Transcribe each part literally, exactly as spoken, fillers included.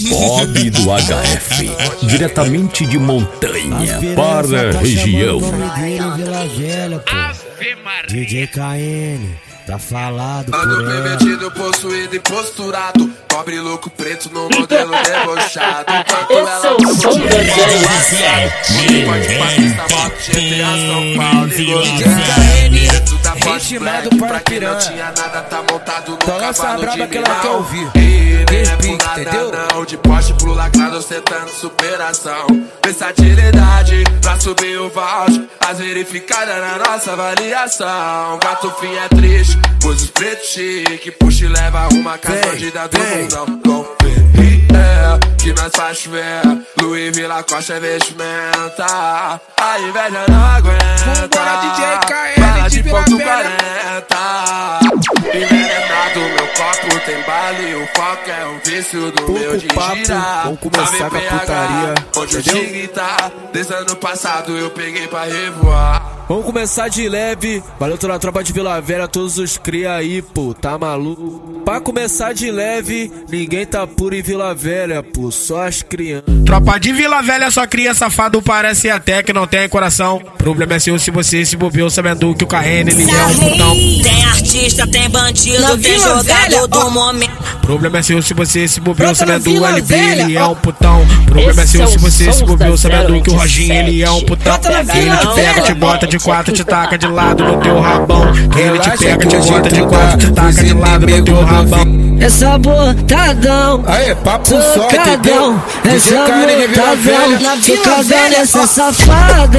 Bob do H F, diretamente de Montanha para a região. D J K N, tá falado por ela. Ando bem metido, possuído e posturado, pobre louco preto no modelo debochado. Enquanto ela Eu sou o D J pode passar foto G T A São Paulo e D J K N, ritmado para piranha. Tinha nada, tá montado no então lança a braba que ela quer ouvir. Entendeu? Não, de poste pro lacrado, ostentando superação. Versatilidade pra subir o voucher, as verificadas na nossa avaliação. Gato fim é triste, pois os pretos chique puxa e leva uma casa bandida do mundão. Com P é que nós faz chover, Louis Vila Costa é vestimenta. A inveja não aguenta. Bora D J K N, bala de de ponto Vila Velha. quarenta. Envenenado, meu copo tem bala e o foco é o vício do Pouco meu de papo, girar. vamos começar com a putaria, onde entendeu? o tigre tá. Desde ano passado eu peguei pra revoar. Vamos começar de leve. Valeu toda a tropa de Vila Velha, todos os cria aí, pô, tá maluco? Pra começar de leve, ninguém tá puro em Vila Velha, pô, só as crianças. Tropa de Vila Velha, só cria safado, parece até que não tem coração. Problema é seu se você se bobeou sabendo que o K N ele é um putão. Tem artista, tem bandido, Na tem Vila jogador Velha, do ó. momento. Problema é seu se você se bobeou Brota na sabendo Vila o L B Velha, ele é ó. um putão. Problema é Esse seu é se o você se som bobeou da sabendo que o zero Roginho ele é um putão. Brota na Ele Vila te pega, Velha. te bota de quatro, te taca de lado no teu rabão. Ele te Relaxa pega, que te hoje bota de tu quatro, te tá taca de com lado no teu inimigo rabão. É sabotadão, Aê, papo só, socadão, entendeu? é D J K N de Vila Velha. sabotadão, socadão nessa safada,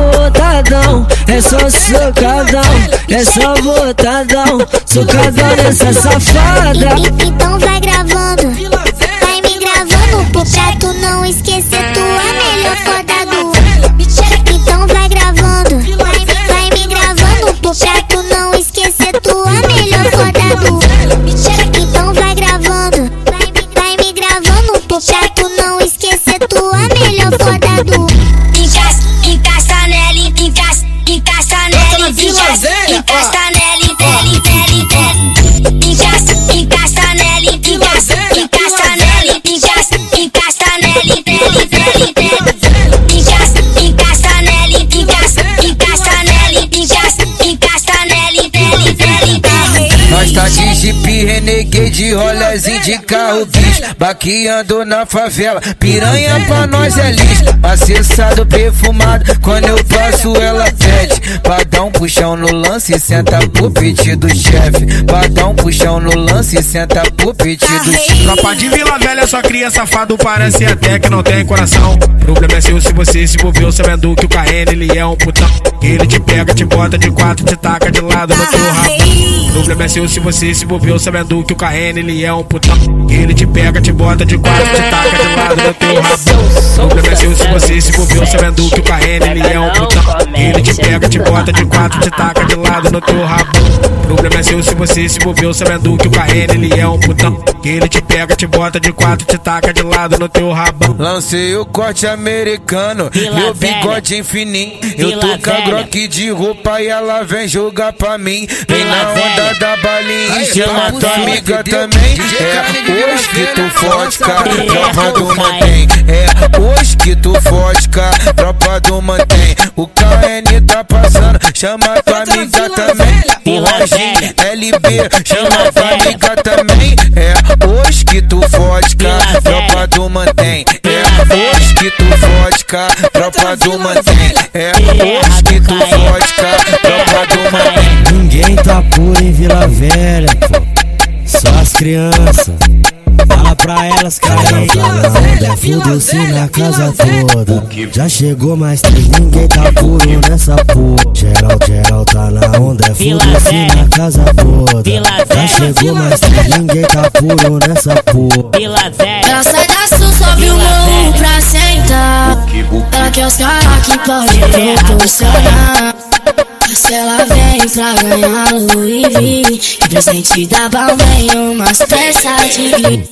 botadão, é só socadão, é só botadão, socadão nessa safada. Então vai gravando, vai me gravando pro prato não esquecer tua melhor foda do ano. Então vai gravando, vai, vai me gravando pro prato não esquecer tua melhor foda do ano. Então vai gravando, vai, vai me gravando pro prato não esquecer tua melhor foda do ano. Encaixa, encaixa nela, encaixa, encaixa nela, encaixa, encaixa nela, nele, nele, nele. Encaixa, encaixa nela, encaixa, encaixa nela, encaixa, encaixa nela, nele, nele, nele. Encaixa, encaixa nela, encaixa, encaixa nela, encaixa, encaixa nela, nele, nele, nele. Nós tá de Jeep, Renegade, rolezinho de carro bis, baqueando na favela, piranha pra nós é lixo. Acessado, perfumado, quando eu passo ela pede pra dar um puxão no lance, senta pro pedido do chefe. Pra dar um puxão no lance, senta pro pedido do chefe. Tropa de Vila Velha, só cria safado, parece até que não tem coração. Problema é seu se você se bobeou sabendo que o K N ele é um putão. Ele te pega, te bota de quatro, te taca de lado no teu rabão. Problema é seu se você se bobeou sabendo que o K N ele é um putão. Ele te pega, te bota de quatro, te taca de lado no teu rabão. Problema é seu se você se bobeou sabendo que o K N ele é um putão. Ele te pega, te bota de quatro, te taca de lado no teu rabão. Problema é seu se você se bobeou sabendo que o K N ele é um putão. Ele te pega, te bota de quatro, te taca de lado no teu rabão. Lancei o corte americano, Vila meu Velha. bigode fininho. Eu Vila tô com a Velha. groque de roupa e ela vem jogar pra mim. Vem Vila na onda Velha. da balinha, Aí, chama papo tua só, amiga entendeu? também. D J K N de É Vila hoje que Velha, tu fode, nossa, cara, Vila tropa do Velha. mantém. É hoje que tu fode, cara, tropa do mantém. O K N tá passando, chama tua amiga também. O Vila Roginho, Velha. L B, chama Vila tua Velha. amiga também. É hoje que tu fode, cara, Vila tropa Velha. do mantém. Vila É Velha. hoje que tu fode, cara, tropa do mantém. É hoje que tu fode, cara, tropa do mantém. Ninguém tá puro em Vila Velha, pô, só as crianças. Fala pra elas que a gente anda, fudeu-se na casa toda. Já chegou mais três, ninguém tá puro nessa porra. Geral, geral tá na onda, Vila fudeu-se Velha. na casa toda. Vila Já Velha. chegou mais três, ninguém tá puro nessa porra. Vila Velha. Ela sai da sul, sobe o morro pra sentar. Ela quer os caras que pode proporcionar. Se ela vem pra ganhar Louis V, que presente da Balmain, umas peças de gui.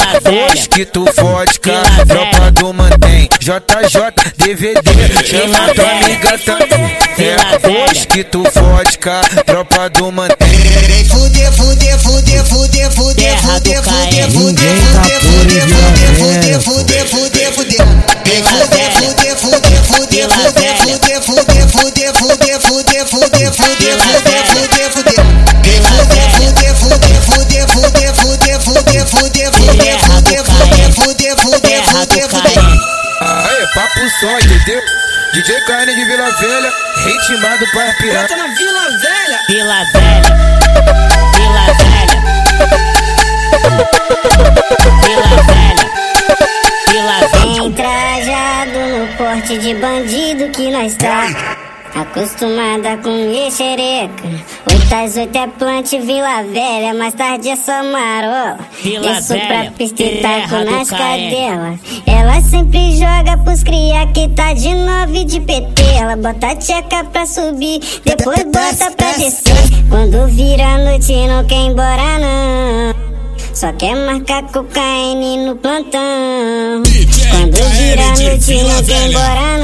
É hoje que tu fode, cara, Vila tropa Velha. do mantém. J J, D V D, chama tua Velha. amiga também. Vila É Velha. hoje que tu fode, cara, tropa do mantém. Vem fuder, fuder, fuder, fuder, fuder, Terra do fuder, K N. fuder, fuder, Ninguém tá fuder, puro em fuder, Vila fuder, Velha. som, entendeu? D J K N de Vila Velha, ritmado para piranha. Bota na Vila Velha. Vila Velha, Vila Velha, Vila Velha, Vila Velha. Trajado no porte de bandido que nós tá, acostumada com mexereca. Oito às oito é plante Vila Velha, mais tarde é só marola. Desço pra pista e taco nas cadelas. Ela sempre joga pros cria que tá de nove de P T. Ela bota a tcheca pra subir, depois bota pra descer. Quando vira a noite não quer ir embora não, só quer marcar cocaína no plantão. Quando vira a noite não quer ir embora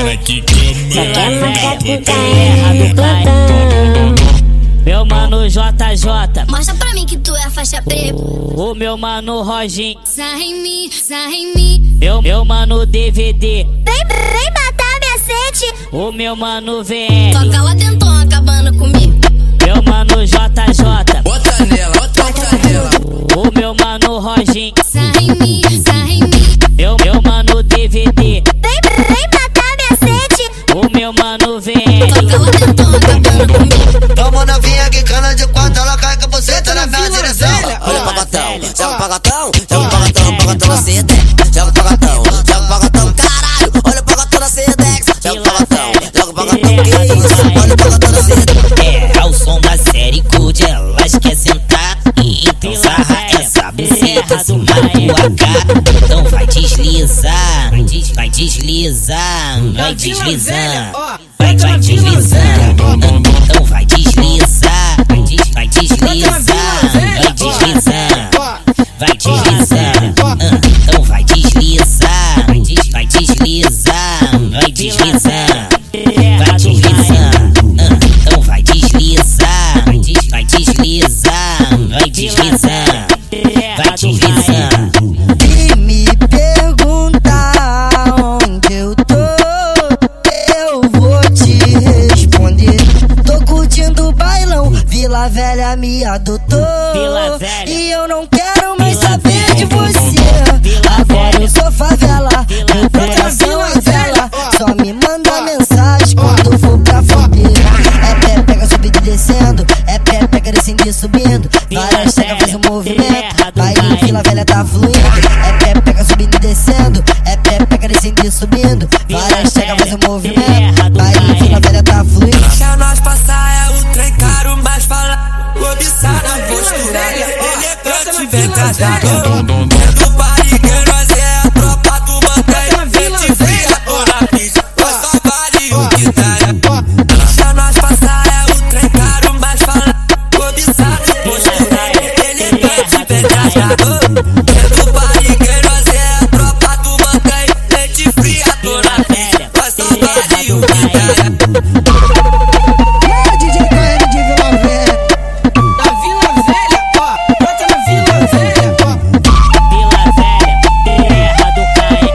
não, só quer marcar cocaína no plantão. Meu mano J J, mostra pra mim que tu é a faixa preta. O meu mano Roginho, sarra em mim, sarra em mim. Meu, meu mano D V D, vem, vem matar minha sede. O meu mano V R, toca lá dentro acabando comigo. Meu mano J J, bota nela, bota, bota nela. O meu mano Roginho, sarra em mim, sarra em mim. Meu, meu mano D V D, vem, vem matar minha sede. O meu mano V R, toca lá dentro acabando comigo. Toma novinha que cana de quatro, ela cai com a buceta na minha direção. Olha o pagatão, joga o pagatão, joga o pagatão, pagatão na Cedex. Joga o pagatão, joga o pagatão, caralho, olha o pagatão na Cedex. Joga o pagatão, joga o pagatão, que isso, olha o pagatão na Cedex. É, ao som da série Code, elas quer sentar. Então sarra essa buceta, se magoar. Então vai deslizar, vai deslizar, vai deslizar, vai, vai deslizar. Então vai deslizar, vai deslizar, vai deslizar, vai deslizar. Então vai deslizar, vai deslizar, vai deslizar, vai deslizar. Então vai deslizar, vai deslizar, vai deslizar, vai deslizar. E me perguntar onde eu tô, eu vou te responder. Tô curtindo o bailão, Vila Velha me adotou. Vila Velha, e eu não quero mais Vila saber Velha, de você. Vila Agora Velha, eu sou favela, Vila eu vou Velha, trazer uma vela. Só me manda mensagem quando for pra foder. É pé, pega subindo e descendo, é pé, pega descendo e subindo. Várias chega, faz um movimento, vai em Vila Velha tá fluindo. É pé, pega subindo e descendo, é pé, pega descendo e subindo. Várias chega, faz um movimento, vai em Vila Velha tá fluindo. Deixa nós passar, é o trem caro, mas fala cobiçar na postura. Elegante, vem casado. Dentro do barriga, nós é a tropa do mantém. Vente fria, tô na pista, nós só vale o que dá. Deixa nós passar, é o trem caro, mas fala cobiçar na postura. Elegante, vem casado. Dentro do barriga, nós é a tropa do mantém. Vente fria, tô na pista, nós só vale o que dá. D J K N de Vila Velha, Da Vila Velha, ó. Bota na Vila Velha, ó. Vila Velha, terra do K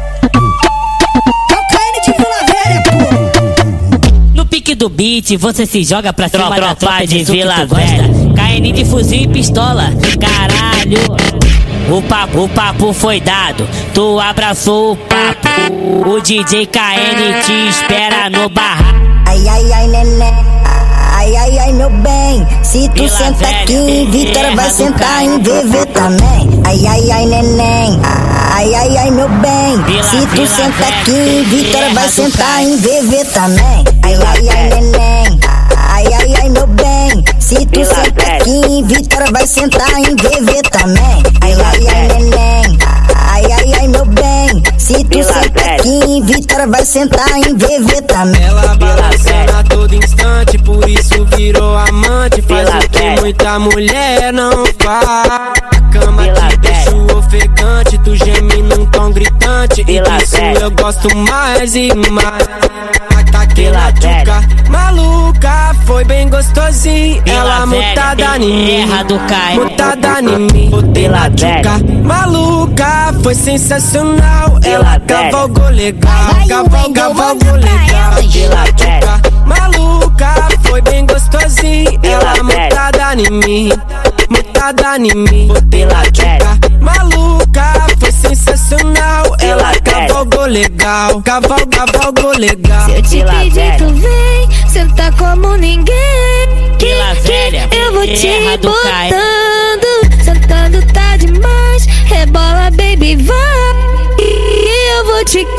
é o K N de Vila Velha, pô. No pique do beat, você se joga pra cima da tropa de Vila Velha. K N de fuzil e pistola, caralho. O papo, o papo foi dado, tu abraçou o papo. O D J K N te espera no barraco. Ai, ai, ai, neném. Ai, ai, ai, meu bem. Se tu Vila senta Velha, aqui em Vitória, vai terra do sentar Caio. em V V também. Ai, ai, ai, neném. Ai, ai, ai, meu bem. Vila, Se tu Vila senta Velha, aqui em Vitória, vai terra do sentar Caio. em V V também. Ai, ai, ai, neném. Ai, ai, ai, meu bem. Se tu Vila senta Velha. aqui em Vitória, vai sentar em V V também. Ai, ai, ai, neném. Ai, ai, ai, meu bem. Se tu Vila senta Velha. aqui em Vitória, vai sentar em V V também. Ela balança a todo instante, por isso virou amante. Faz Vila o que Velha. muita mulher não faz. A cama Vila te deixa Velha. ofegante, tu geme num tom gritante. Vila E disso Velha. eu gosto mais e mais. Ataquei Vila na Velha. tchuca, maluca, foi bem gostosinho. Vila Ela Velha, mutada em mim, terra do Caio. mutada em mim. Botei Vila na Velha. tchuca, maluca, foi sensacional. Vila Ela Velha. cavalgou legal, Vai, cavalgou, Wendel, cavalgou manda pra legal. elas. Vila Velha. Maluca, foi bem gostosinho. Vila Ela Velha. mutada em mim, mutada em mim. Botei Vila na tchuca, Velha. maluca, foi sensacional. Vila Ela Velha. cavalgou legal, cavalga, cavalgou legal. Se eu te Vila pedir, Velha. tu vem, senta como ninguém. Vila Que- Velha, eu vou te terra do Caio. botando, sentando tá demais. Rebola, baby, vai. E eu vou te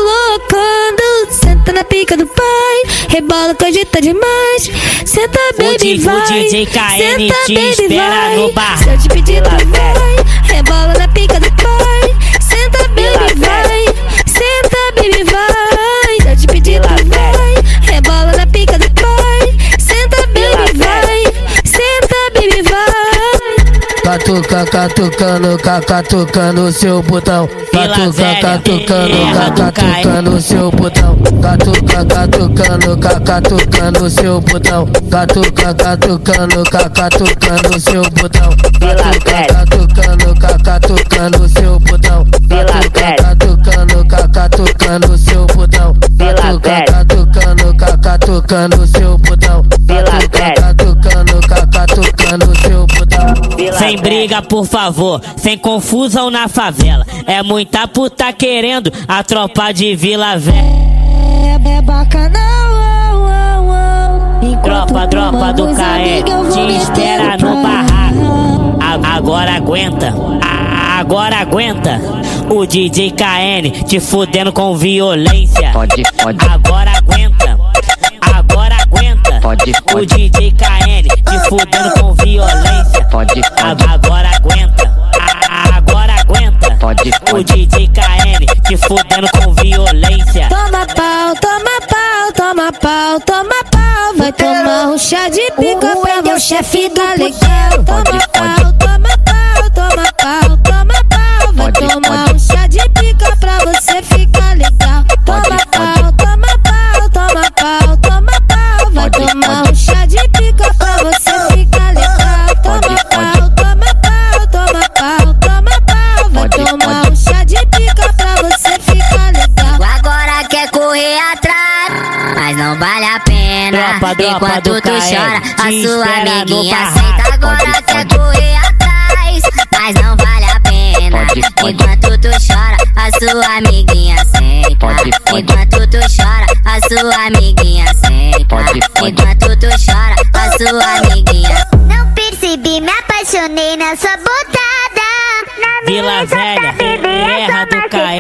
colocando, senta na pica do pai. Rebola, que hoje tá demais. Senta, baby, D- vai. o D J K N Senta, te baby, espera vai. no bar. Se eu te pedir, tu Vila Velha. vai. Rebola na pica do pai. Senta, Vila baby, Velha. vai. Senta, baby, vai. Se eu te pedir, tu Vila vai. Rebola na pica do pai. Senta, Vila baby, Velha. vai. Senta, baby, vai. Catuca, catucando, catucando seu botão. Vila Catuca, Velha, catucando, terra do catucando seu botão. Catuca, catucando, catucando seu botão. Catuca, catucando, catucando seu botão. Vila Catuca, Velha. catucando, catucando seu botão. Vila Catuca, Velha. catucando, catucando seu botão. Vila Catuca, Velha. catucando, catucando seu botão. Vila Catuca, Velha. catucando, catucando seu botão. Sem briga, por favor, sem confusão na favela. É muita puta querendo a tropa de Vila Velha. É, é bacanal, oh, oh, oh. Enquanto Tropa, tropa do com K amigos, E, eu vou te espera metendo no pra barraco. A- Agora aguenta, a- agora aguenta. O D J K N te fudendo com violência. Pode, pode, Agora aguenta, agora aguenta. Pode, O pode. D J K N te fudendo com violência. pode, A- pode, Agora aguenta, a- agora aguenta. pode, O pode. D J K N te fudendo com violência. Toma pau, toma pau, toma pau, toma pau. Vai tomar um chá de pica pra você ficar legal. Toma Pode, pau, pode. toma pau, toma pau, toma pau. Vai Pode, tomar pode. um chá de pica pra você ficar legal. Toma Pode, pau, toma pau, toma pau, toma pau. Vai Pode, tomar pode. um chá de pica pra você ficar legal. Toma Pode, pau, toma pau, toma pau, toma pau. Vai Pode, tomar pode. um chá de pica pra você ficar legal. Agora quer correr atrás, mas não vale a pena. Tropa, tropa Enquanto do tu K E, chora, te a sua espera no amiguinha barraco. aceita. Agora Pode, quer pode. correr atrás, mas não vale a pena. Pode, pode. Enquanto tu chora, a sua amiguinha aceita. Pode, pode. Enquanto tu chora, a sua amiguinha aceita. Pode, pode. Enquanto tu chora, a sua amiguinha. Não percebi, me apaixonei na sua botada. Na Vila minha Velha, terra do K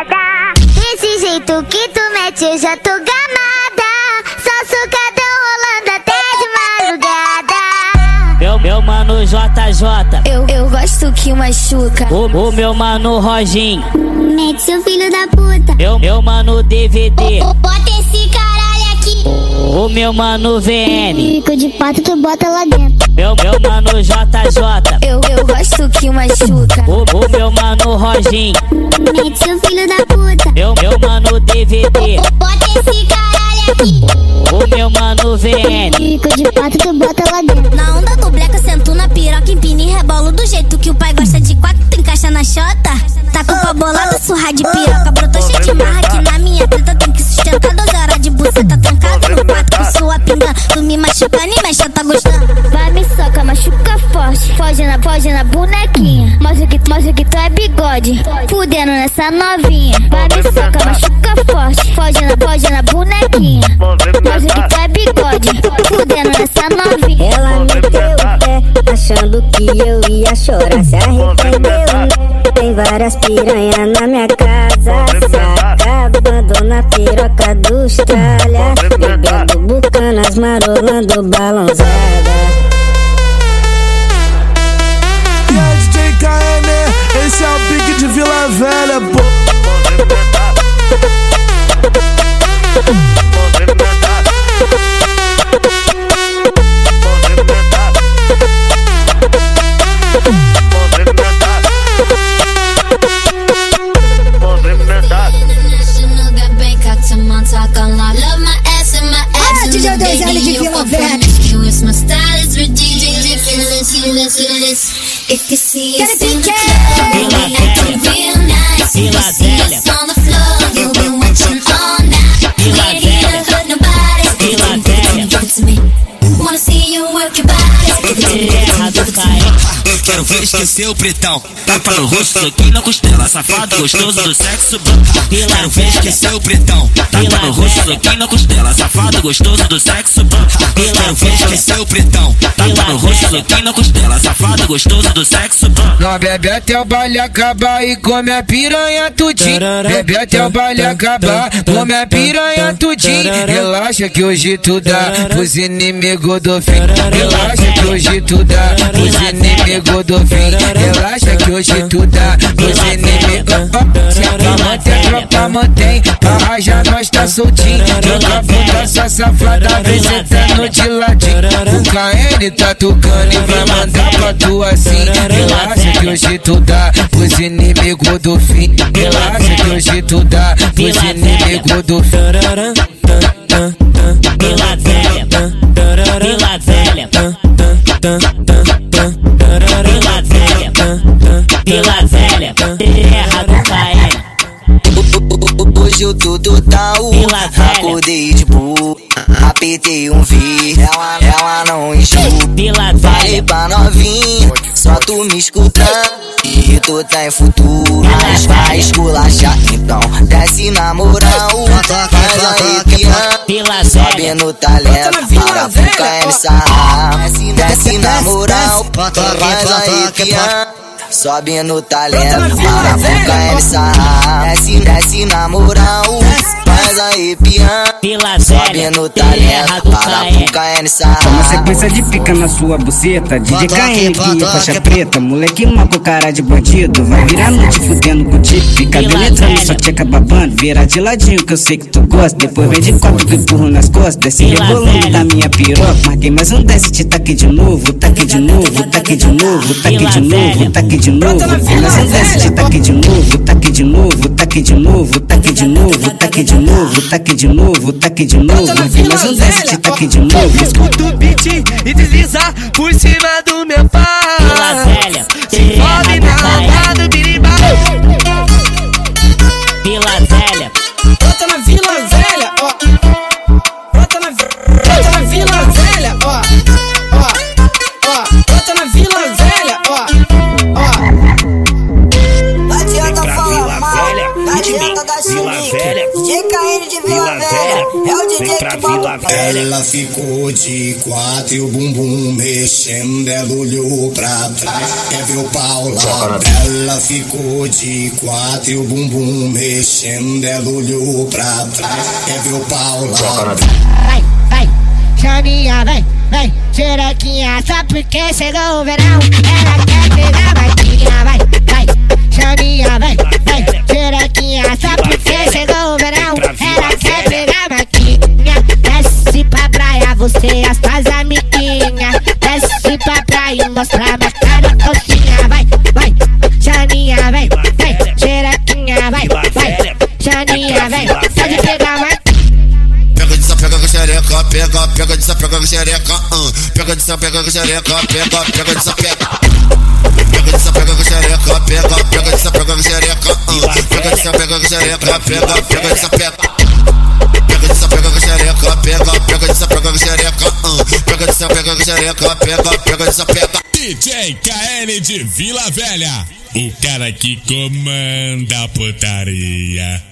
E. Desse jeito que tu mete, eu já tô gamada. Só sucadão rolando até de madrugada. Meu, meu mano J J, Eu, eu gosto que machuca. o, o meu mano Roginho, Mete seu filho da puta. meu, meu mano D V D, Bota esse caralho aqui. o meu mano V N, Bico de pato, tu bota lá dentro. meu, meu mano J J, Eu, eu gosto que machuca. o, o meu mano Roginho, Mete seu filho da puta. meu, meu mano D V D, Bota esse caralho aqui. o meu mano V N, Bico de pato, tu bota lá dentro. Na onda do bleco, sento na piroca, empina e rebolo do jeito que o pai gosta de quatro, tu encaixa na chota. Tá com pau bolado, surra de piroca. Brotou cheio de marra aqui na minha treta. Tem que sustentar doze horas de buceta trancada no quarto com sua pinga. Tu me machuca, nem mexe, tá gostando. Vai me soca, machuca forte. Foge na, foge na bonequinha. Mostra que, mostra que tu é bigode. Fudendo nessa novinha. Vai me soca, machuca forte. Foge na, foge na bonequinha. Mostra que tu é bigode. Fudendo nessa novinha. Ela me deu o pé, achando que eu ia chorar. Se arrependeu, né? Tem várias piranhas na minha casa. Sacado, abandona a piroca dos tralha. Bebendo bucanas, marolando balãozada. E a D J K N, esse é o pique de Vila Velha, pô. Ah, D J dois L de Vila Velha. Quero pique. Vila Velha, Vila Velha, Vila Velha, Vila Velha, Wanna see you work your body. terra do K E. quero ver esquecer o pretão. Tapa no rosto, soquinho na costela, safado gostoso do sexo bom. Quero ver esquecer o pretão. Tapa no rosto, soquinho na costela, safado gostoso do sexo bom. Quero ver esquecer o pretão. Tapa no rosto, soquinho na costela, safado gostoso do sexo bom. Não bebe até o baile acabar e come a piranha tudinho. Bebe até o baile acabar, come a piranha tudinho. Relaxa que hoje tu dá pros inimigos do fim. Relaxa que hoje tu dá pros inimigos do fim. Relaxa que hoje tu dá pros inimigos. Se a tua mantém, tropa mantém. Pra já nós tá soltinho. Joga a bunda, sua safada, vem sentando de ladinho. O K N tá tocando e vai mandar pra tu assim. Relaxa que hoje tu dá pros inimigos do fim. Relaxa que hoje tu dá pros inimigos do fim. Vila Velha, Vila Velha, Vila Velha, Vila Velha, terra do K N. Hoje eu tô total, acordei de boa, apertei um V, ela, ela não enxuga. Falei pra novinha, só tu me escutando, e tu tá em futuro, mas vai esculachar. Então desce na moral, faz arrepiando, sobe no talento, para pro K N sarrar. Desce na moral, faz arrepiando, sobe no talento, para pro K N sarrar. Desce, desce na moral, faz arrepiando, sobe no talento, para pro K N sarrar. Uma sequência de pica na sua buceta, D J K N guia faixa preta. Moleque mal com cara de bandido, vai virar noite fudendo contigo. Fica penetrando, só tcheca babando, vira de ladinho que eu sei que tu gosta. Depois vem de quatro que empurro nas costas, desce rebolando da minha piroca. Marquei mais um desce, te taque de novo, taque de novo, taque de novo, taque de novo, taque de novo. Mais um desce, te taque de novo, taque de novo, taque de novo, taque de novo, taque de novo, taque de novo, taque de novo. Mais um desce, te taque de novo. Escuta o beat e desliza por cima do meu pau. Se fode na onda do birimbau. Vila Velha, brota na Vila Velha, ó. Brota na, brota na Vila Velha, ó. Ó, ó. Brota na Vila Velha, ó. Não adianta falar mal, não adianta dar chilique. D J K N de Vila Velha, é o D J que bota. Ela ficou de quatro e o bumbum mexendo, ela olhou pra trás, quer ver o pau lá. Ela ficou de quatro e o bumbum mexendo, ela olhou pra trás, quer ver o pau lá. Vai, vai, chaminha, vai, vai, xerequinha, só porque chegou o verão. Ela quer pegar batinha, vai, vai, chaminha, vai, vai, xerequinha, só porque chegou o verão. Ela quer pegar batinha, desce pra praia, você e as tuas amiguinhas. Desce pra praia e mostrar minha cara coxinha, vai, vai, chaminha, vai, vai, xerequinha, vai, vai, chaminha, vai, pode pegar mais. Pega de pega com xereca, pega, pega de pega com xereca, uh. Pega de pega com xereca, pega, pega de pega. Pega de pega com xereca, pega, pega de pega com xereca, uh. Pega de pega com xereca, pega, pega de pega. Pega de pega com xereca, pega, pega de pega com xereca, uh. Pega de pega com xereca, pega, pega de pega. D J K N de Vila Velha, o cara que comanda a putaria.